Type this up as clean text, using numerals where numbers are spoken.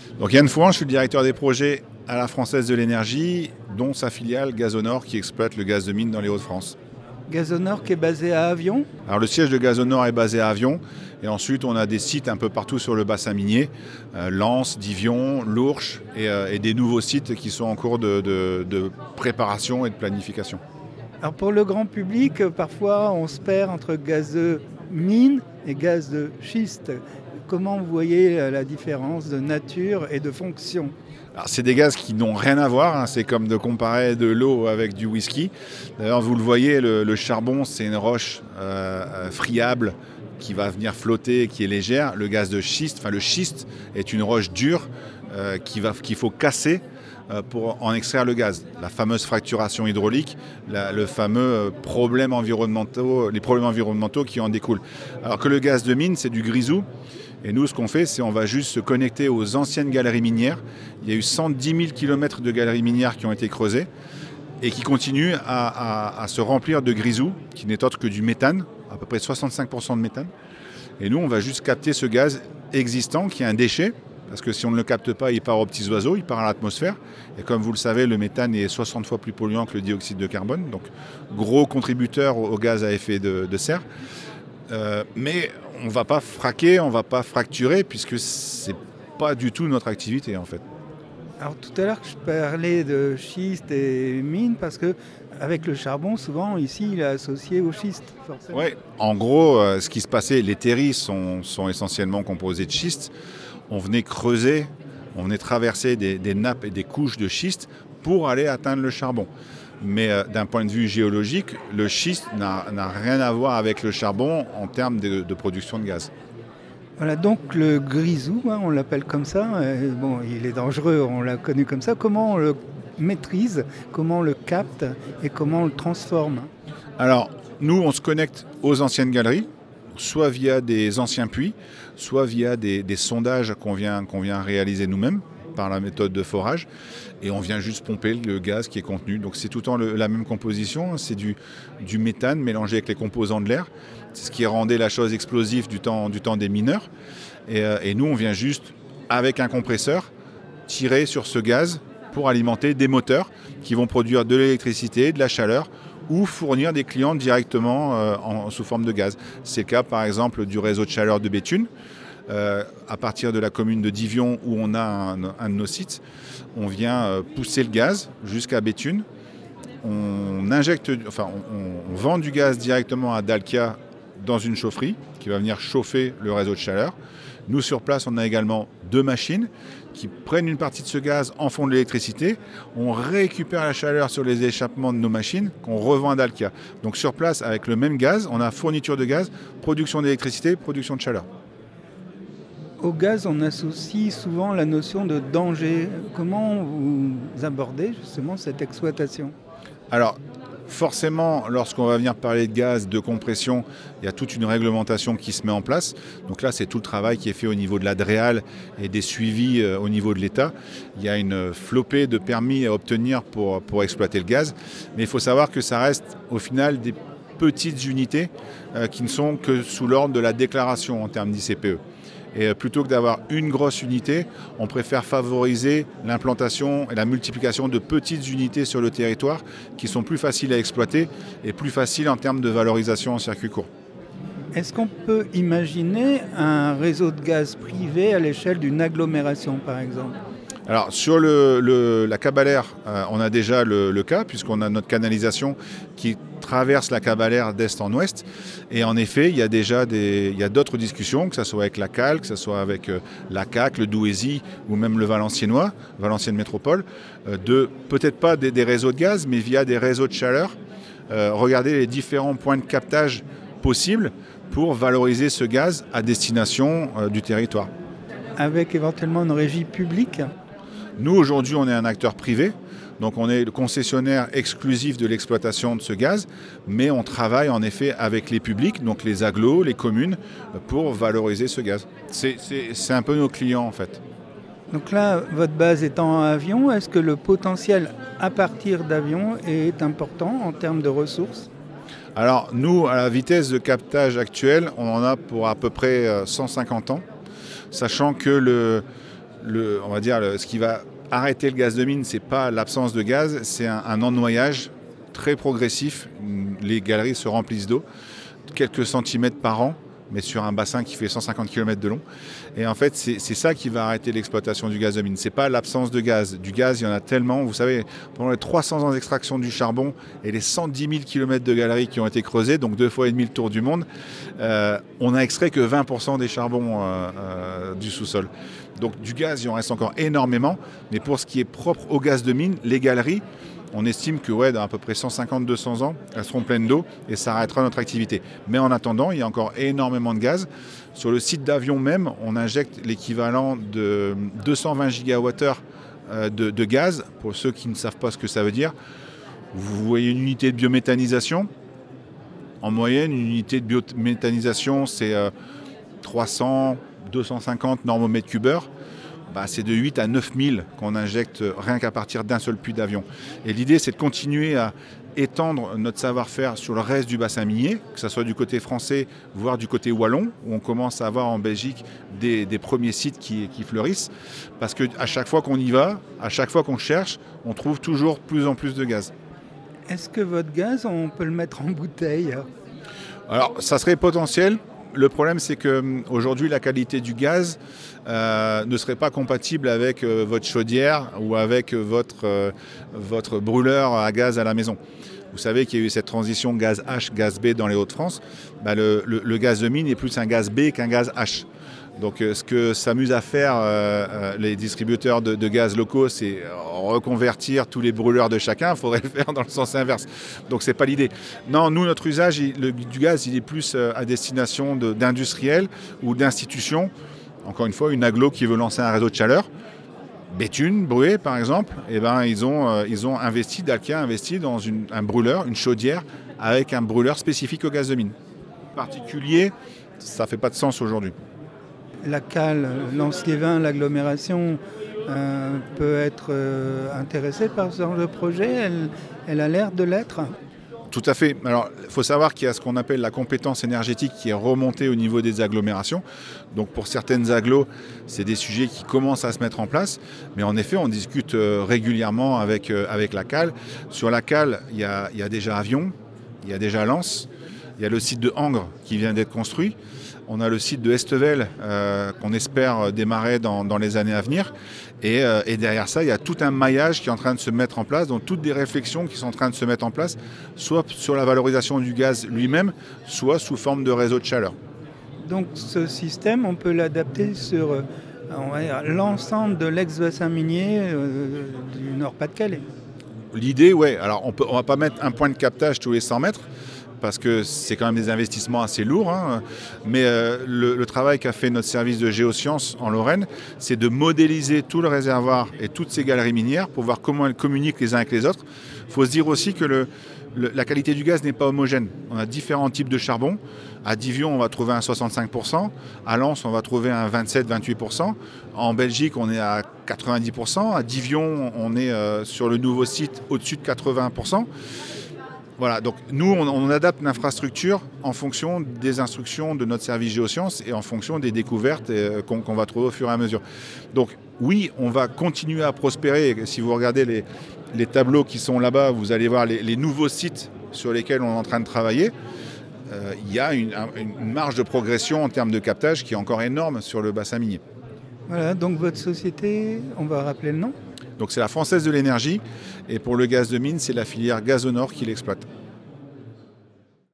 Donc Yann Fouan, je suis le directeur des projets à la Française de l'énergie, dont sa filiale Gazonor qui exploite le gaz de mine dans les Hauts-de-France. Gazonor qui est basé à Avion. Alors le siège de Gazonor est basé à Avion et ensuite on a des sites un peu partout sur le bassin minier, Lens, Divion, Lourches et des nouveaux sites qui sont en cours de préparation et de planification. Alors pour le grand public, parfois on se perd entre gaz de mine et gaz de schiste. Comment vous voyez la différence de nature et de fonction ? Alors, c'est des gaz qui n'ont rien à voir, hein. C'est comme de comparer de l'eau avec du whisky. D'ailleurs, vous le voyez, le charbon, c'est une roche friable qui va venir flotter, qui est légère. Le gaz de schiste, le schiste est une roche dure qu'il faut casser pour en extraire le gaz. La fameuse fracturation hydraulique, le fameux les problèmes environnementaux qui en découlent. Alors que le gaz de mine, c'est du grisou. Et nous, ce qu'on fait, c'est on va juste se connecter aux anciennes galeries minières. Il y a eu 110 000 km de galeries minières qui ont été creusées et qui continuent à se remplir de grisou, qui n'est autre que du méthane, à peu près 65% de méthane. Et nous, on va juste capter ce gaz existant, qui est un déchet, parce que si on ne le capte pas, il part aux petits oiseaux, il part à l'atmosphère. Et comme vous le savez, le méthane est 60 fois plus polluant que le dioxyde de carbone, donc gros contributeur au gaz à effet de serre. Mais on ne va pas fraquer, on ne va pas fracturer, puisque ce n'est pas du tout notre activité en fait. Alors tout à l'heure, je parlais de schiste et mine, parce qu'avec le charbon, souvent ici, il est associé au schiste, forcément. Oui, en gros, ce qui se passait, les terris sont essentiellement composés de schiste. On venait creuser, on venait traverser des nappes et des couches de schiste pour aller atteindre le charbon. Mais d'un point de vue géologique, le schiste n'a rien à voir avec le charbon en termes de production de gaz. Voilà, donc le grisou, on l'appelle comme ça. Bon, il est dangereux, on l'a connu comme ça. Comment on le maîtrise, comment on le capte et comment on le transforme ? Alors, nous, on se connecte aux anciennes galeries, soit via des anciens puits, soit via des sondages qu'on vient réaliser nous-mêmes par la méthode de forage, et on vient juste pomper le gaz qui est contenu. Donc c'est tout le temps la même composition, c'est du méthane mélangé avec les composants de l'air. C'est ce qui rendait la chose explosive du temps des mineurs. Et nous, on vient juste, avec un compresseur, tirer sur ce gaz pour alimenter des moteurs qui vont produire de l'électricité, de la chaleur, ou fournir des clients directement sous forme de gaz. C'est le cas, par exemple, du réseau de chaleur de Béthune. À partir de la commune de Divion, où on a un de nos sites, on vient pousser le gaz jusqu'à Béthune. On vend du gaz directement à Dalkia dans une chaufferie qui va venir chauffer le réseau de chaleur. Nous, sur place, on a également 2 machines qui prennent une partie de ce gaz, en font de l'électricité. On récupère la chaleur sur les échappements de nos machines qu'on revend à Dalkia. Donc sur place, avec le même gaz, on a fourniture de gaz, production d'électricité, production de chaleur. Au gaz, on associe souvent la notion de danger. Comment vous abordez justement cette exploitation ? Alors, forcément, lorsqu'on va venir parler de gaz, de compression, il y a toute une réglementation qui se met en place. Donc là, c'est tout le travail qui est fait au niveau de la DREAL et des suivis au niveau de l'État. Il y a une flopée de permis à obtenir pour exploiter le gaz. Mais il faut savoir que ça reste au final des petites unités qui ne sont que sous l'ordre de la déclaration en termes d'ICPE. Et plutôt que d'avoir une grosse unité, on préfère favoriser l'implantation et la multiplication de petites unités sur le territoire qui sont plus faciles à exploiter et plus faciles en termes de valorisation en circuit court. Est-ce qu'on peut imaginer un réseau de gaz privé à l'échelle d'une agglomération, par exemple ? Alors sur la Cabalère, on a déjà le cas, puisqu'on a notre canalisation qui traverse la Cabalère d'est en ouest. Et en effet, il y a d'autres discussions, que ce soit avec la CAL, que ce soit avec la CAC, le Douaisis ou même le Valenciennois, Valenciennes Métropole, de peut-être pas des réseaux de gaz, mais via des réseaux de chaleur, regarder les différents points de captage possibles pour valoriser ce gaz à destination du territoire. Avec éventuellement une régie publique ? Nous, aujourd'hui, on est un acteur privé, donc on est le concessionnaire exclusif de l'exploitation de ce gaz, mais on travaille en effet avec les publics, donc les agglos, les communes, pour valoriser ce gaz. C'est un peu nos clients en fait. Donc là, votre base étant à Avion, est-ce que le potentiel à partir d'Avion est important en termes de ressources ? Alors nous, à la vitesse de captage actuelle, on en a pour à peu près 150 ans, sachant que on va dire, ce qui va arrêter le gaz de mine, ce n'est pas l'absence de gaz, c'est un ennoyage très progressif. Les galeries se remplissent d'eau, quelques centimètres par an, mais sur un bassin qui fait 150 km de long. Et en fait, c'est ça qui va arrêter l'exploitation du gaz de mine. Ce n'est pas l'absence de gaz. Du gaz, il y en a tellement. Vous savez, pendant les 300 ans d'extraction du charbon et les 110 000 km de galeries qui ont été creusées, donc 2,5 fois le tour du monde, on n'a extrait que 20% des charbons du sous-sol. Donc du gaz, il en reste encore énormément. Mais pour ce qui est propre au gaz de mine, les galeries, on estime que dans à peu près 150-200 ans, elles seront pleines d'eau et ça arrêtera notre activité. Mais en attendant, il y a encore énormément de gaz. Sur le site d'Avion même, on injecte l'équivalent de 220 gigawattheures de gaz. Pour ceux qui ne savent pas ce que ça veut dire, vous voyez une unité de biométhanisation. En moyenne, une unité de biométhanisation, c'est 300, 250 normomètres cubeurs. C'est de 8 à 9 000 qu'on injecte rien qu'à partir d'un seul puits d'Avion. Et l'idée, c'est de continuer à étendre notre savoir-faire sur le reste du bassin minier, que ce soit du côté français, voire du côté wallon, où on commence à avoir en Belgique des premiers sites qui fleurissent. Parce qu'à chaque fois qu'on y va, à chaque fois qu'on cherche, on trouve toujours plus en plus de gaz. Est-ce que votre gaz, on peut le mettre en bouteille ? Alors, ça serait potentiel. Le problème, c'est qu'aujourd'hui, la qualité du gaz ne serait pas compatible avec votre chaudière ou avec votre brûleur à gaz à la maison. Vous savez qu'il y a eu cette transition gaz H, gaz B dans les Hauts-de-France. Le gaz de mine est plus un gaz B qu'un gaz H. Donc ce que s'amusent à faire les distributeurs de gaz locaux, c'est reconvertir tous les brûleurs de chacun. Il faudrait le faire dans le sens inverse. Donc c'est pas l'idée. Non, nous, notre usage du gaz, il est plus à destination d'industriels ou d'institutions. Encore une fois, une agglo qui veut lancer un réseau de chaleur. Béthune, Bruay par exemple, ils ont investi, Dalkia a investi dans un brûleur, une chaudière, avec un brûleur spécifique au gaz de mine. Particulier, ça ne fait pas de sens aujourd'hui. La cale, Lens-Liévin, l'agglomération peut être intéressée par ce genre de projet. Elle a l'air de l'être. Tout à fait. Alors, il faut savoir qu'il y a ce qu'on appelle la compétence énergétique qui est remontée au niveau des agglomérations. Donc, pour certaines agglos, c'est des sujets qui commencent à se mettre en place. Mais en effet, on discute régulièrement avec la cale. Sur la cale, il y a déjà Avion, il y a déjà Lens, il y a le site de Angres qui vient d'être construit. On a le site de Estevel qu'on espère démarrer dans les années à venir. Et derrière ça, il y a tout un maillage qui est en train de se mettre en place, donc toutes des réflexions qui sont en train de se mettre en place, soit sur la valorisation du gaz lui-même, soit sous forme de réseau de chaleur. Donc ce système, on peut l'adapter sur l'ensemble de l'ex-bassin minier du Nord-Pas-de-Calais. L'idée, ouais. Alors on ne va pas mettre un point de captage tous les 100 mètres, parce que c'est quand même des investissements assez lourds. Mais le travail qu'a fait notre service de géosciences en Lorraine, c'est de modéliser tout le réservoir et toutes ces galeries minières pour voir comment elles communiquent les uns avec les autres. Il faut se dire aussi que la qualité du gaz n'est pas homogène. On a différents types de charbon. À Divion, on va trouver un 65%. À Lens, on va trouver un 27-28%. En Belgique, on est à 90%. À Divion, on est sur le nouveau site au-dessus de 80%. Voilà, donc nous, on adapte l'infrastructure en fonction des instructions de notre service géosciences et en fonction des découvertes qu'on va trouver au fur et à mesure. Donc oui, on va continuer à prospérer. Si vous regardez les tableaux qui sont là-bas, vous allez voir les nouveaux sites sur lesquels on est en train de travailler. Il y a une marge de progression en termes de captage qui est encore énorme sur le bassin minier. Voilà, donc votre société, on va rappeler le nom ? Donc c'est la Française de l'énergie et pour le gaz de mine, c'est la filière Gazonor qui l'exploite.